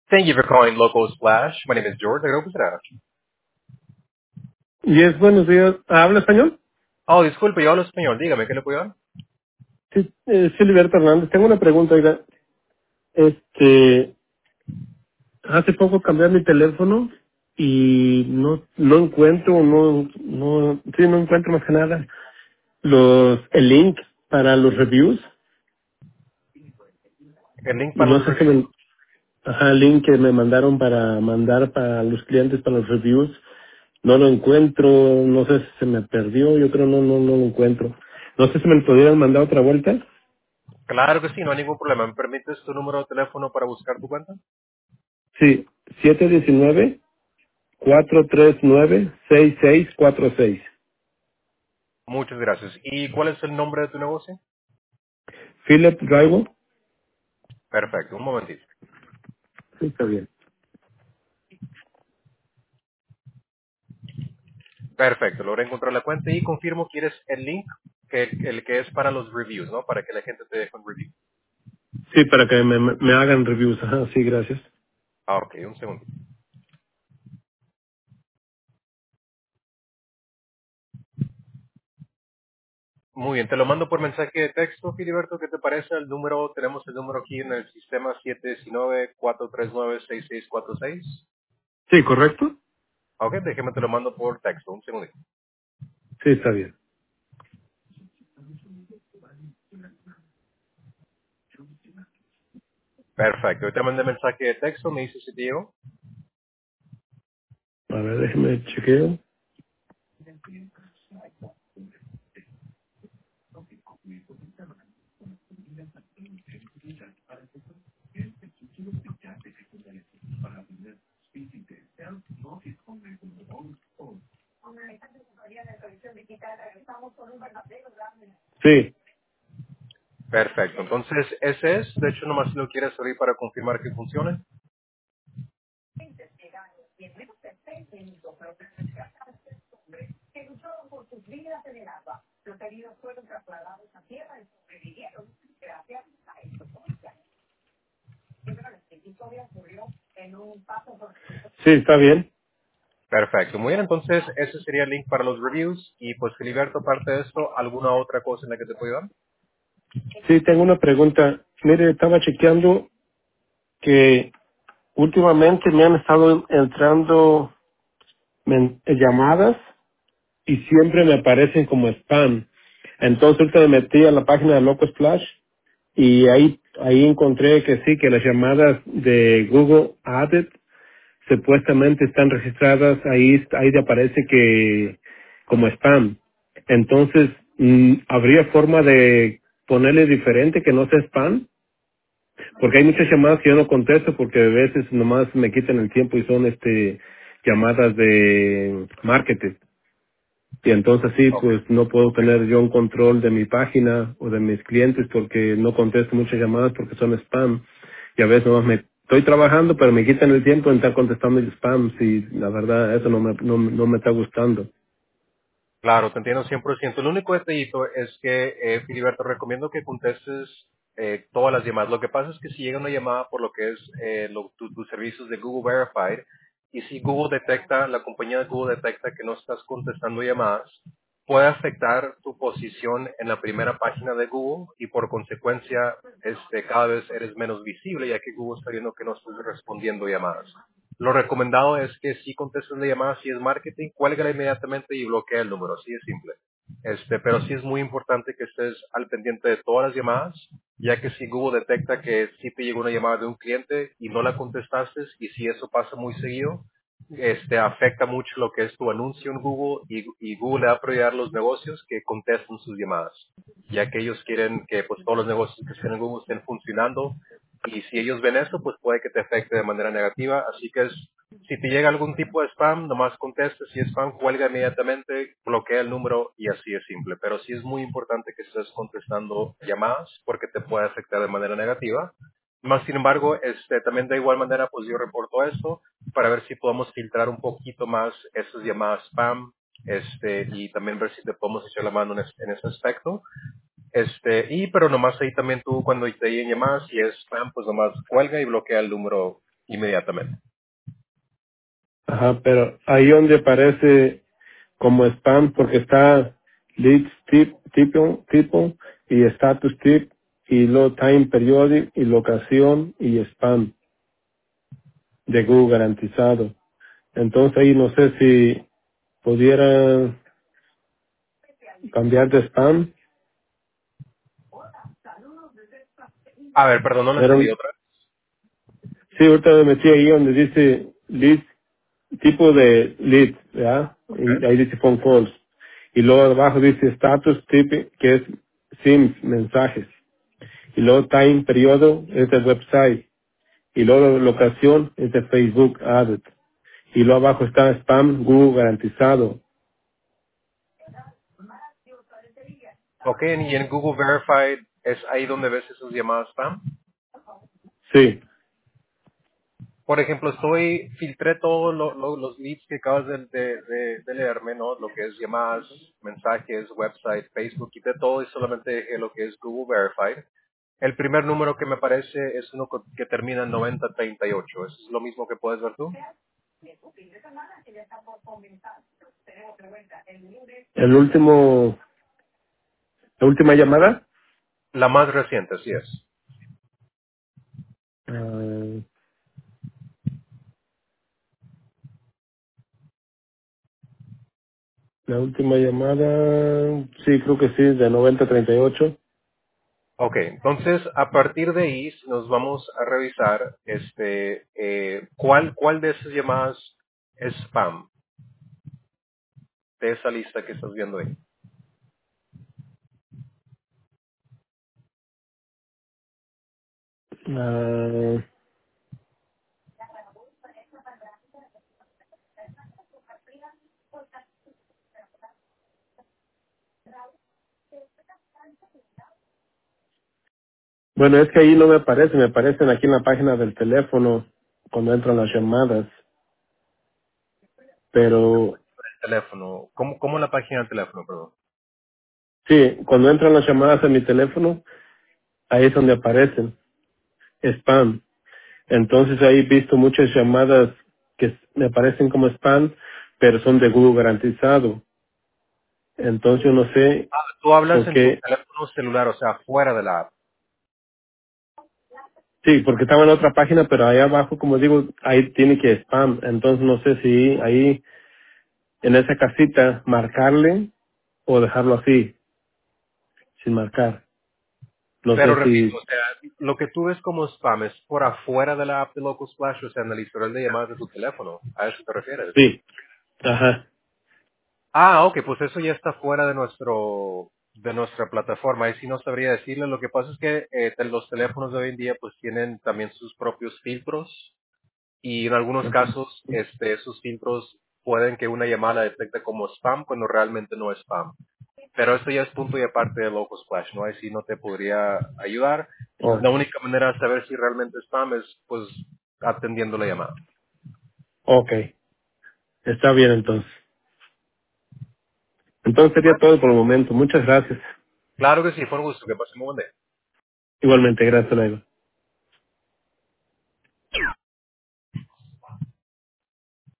Thank you for calling Local Splash. My name is George. I hope it's that. Yes, buenos días. ¿Habla español? Oh, disculpe, yo hablo español. Dígame, ¿qué le puedo dar? Sí, Silvia Hernández. Tengo una pregunta, oiga. Este, hace poco cambié mi teléfono y no encuentro, no encuentro más que nada el link para los reviews El link y para no los sé si reviews. el link que me mandaron para mandar para los clientes para los reviews, no lo encuentro, no sé si se me perdió, yo creo no lo encuentro. No sé si me lo pudieran mandar otra vuelta. Claro que sí, no hay ningún problema. ¿Me permites tu número de teléfono para buscar tu cuenta? Sí, 719-439-6646. Muchas gracias. ¿Y cuál es el nombre de tu negocio? Philip Drive. Perfecto, un momentito. Sí, está bien. Perfecto, logré encontrar la cuenta y confirmo que quieres el link, el que es para los reviews, ¿no? Para que la gente te deje un review. Sí, para que me hagan reviews. Ajá, sí, gracias. Ah, ok, un segundo. Muy bien, te lo mando por mensaje de texto, Filiberto. ¿Qué te parece el número? Tenemos el número aquí en el sistema 719-439-6646. Sí, ¿correcto? Ok, déjeme te lo mando por texto, un segundo. Sí, está bien. Perfecto, ahorita mandé mensaje de texto, me dice si te llegó. A ver, déjeme chequeo. Sí, Perfecto, entonces ese es, de hecho nomás si lo quieres abrir para confirmar que funcione. sí, está bien. Perfecto, muy bien, entonces ese sería el link para los reviews y pues Filiberto, aparte de esto, ¿alguna otra cosa en la que te pueda ayudar? Sí, tengo una pregunta. Mire, estaba chequeando que últimamente me han estado entrando llamadas y siempre me aparecen como spam. Entonces ahorita me metí a la página de Loco Splash y ahí encontré que sí, que las llamadas de Google Added supuestamente están registradas, ahí te aparece que como spam. Entonces, ¿habría forma de ponerle diferente que no sea spam? Porque hay muchas llamadas que yo no contesto porque a veces nomás me quitan el tiempo y son llamadas de marketing. Y entonces sí, Ok. pues no puedo tener yo un control de mi página o de mis clientes porque no contesto muchas llamadas porque son spam. Y a veces nomás me estoy trabajando, pero me quitan el tiempo en estar contestando el spam. Y la verdad, eso no me está gustando. Claro, te entiendo 100%. El único detallito es que, Filiberto, recomiendo que contestes todas las llamadas. Lo que pasa es que si llega una llamada por lo que es tus servicios de Google Verified, y si Google detecta, la compañía de Google detecta que no estás contestando llamadas, puede afectar tu posición en la primera página de Google y por consecuencia cada vez eres menos visible ya que Google está viendo que no estás respondiendo llamadas. Lo recomendado es que si contestes la llamada, si es marketing, cuélgala inmediatamente y bloquea el número, así es simple. Pero sí es muy importante que estés al pendiente de todas las llamadas, ya que si Google detecta que sí te llegó una llamada de un cliente y no la contestaste, y si eso pasa muy seguido, afecta mucho lo que es tu anuncio en Google y Google le va a prioridad a los negocios que contesten sus llamadas, ya que ellos quieren que pues todos los negocios que estén en Google estén funcionando y si ellos ven eso, pues puede que te afecte de manera negativa. Así que si te llega algún tipo de spam, nomás contesta. Si es spam, cuelga inmediatamente, bloquea el número y así es simple. Pero sí es muy importante que estés contestando llamadas porque te puede afectar de manera negativa. Más sin embargo, también de igual manera, pues yo reporto esto para ver si podemos filtrar un poquito más esas llamadas spam, y también ver si te podemos echar la mano en ese aspecto. Pero nomás ahí también tú cuando te lleguen llamadas, si es spam, pues nomás cuelga y bloquea el número inmediatamente. Ajá, pero ahí donde aparece como spam porque está leads tipo y status tip y luego time periodic y locación y spam de Google garantizado. Entonces ahí no sé si pudiera cambiar de spam. A ver, perdón, no lo Era entendí un, otra vez. sí, ahorita me metí ahí donde dice lead, tipo de lead, ¿verdad? Y Okay. ahí dice phone calls. Y luego abajo dice status tip, que es SIMs, mensajes. Y luego time, periodo, es el website. Y luego locación es de Facebook Added. Y luego abajo está spam Google garantizado. Ok, y en Google Verified es ahí donde ves esas llamadas spam. Sí. Por ejemplo, filtré todos los leads que acabas de leerme, ¿no? Lo que es llamadas, mensajes, website, Facebook, quité todo y solamente dejé lo que es Google Verified. El primer número que me aparece es uno que termina en 9038. ¿Eso es lo mismo que puedes ver tú? El último, la última llamada. La más reciente, así es. ah, la última llamada, sí, creo que sí, de 9038. Ok, entonces a partir de ahí nos vamos a revisar cuál de esas llamadas es spam de esa lista que estás viendo ahí. Ah, bueno, es que ahí no me aparecen aquí en la página del teléfono cuando entran las llamadas. Pero El teléfono, ¿cómo la página del teléfono, perdón? sí, cuando entran las llamadas a mi teléfono, ahí es donde aparecen, spam. Entonces ahí he visto muchas llamadas que me aparecen como spam, pero son de Google garantizado. Entonces yo no sé Tú hablas por en tu qué. teléfono celular, o sea, fuera de la app. Sí, porque estaba en otra página, pero ahí abajo, como digo, ahí tiene que spam. Entonces no sé si ahí en esa casita marcarle o dejarlo así, sin marcar. No Pero sé repito, si, o sea, lo que tú ves como spam es por afuera de la app de Local Splash, o sea, en el historial de llamadas de tu teléfono. ¿A eso te refieres? sí, ajá, Ah, ok, pues eso ya está fuera de nuestra plataforma. Ahí sí no sabría decirle. Lo que pasa es que los teléfonos de hoy en día pues tienen también sus propios filtros y en algunos casos esos filtros pueden que una llamada la detecte como spam cuando realmente no es spam. Pero esto ya es punto y aparte de Local Splash, ¿no? Ahí sí no te podría ayudar. oh, La única manera de saber si realmente es spam es pues atendiendo la llamada. ok, está bien entonces. Entonces sería todo por el momento. Muchas gracias. Claro que sí, fue un gusto. Que pasen muy buen día. Igualmente, gracias, Laila.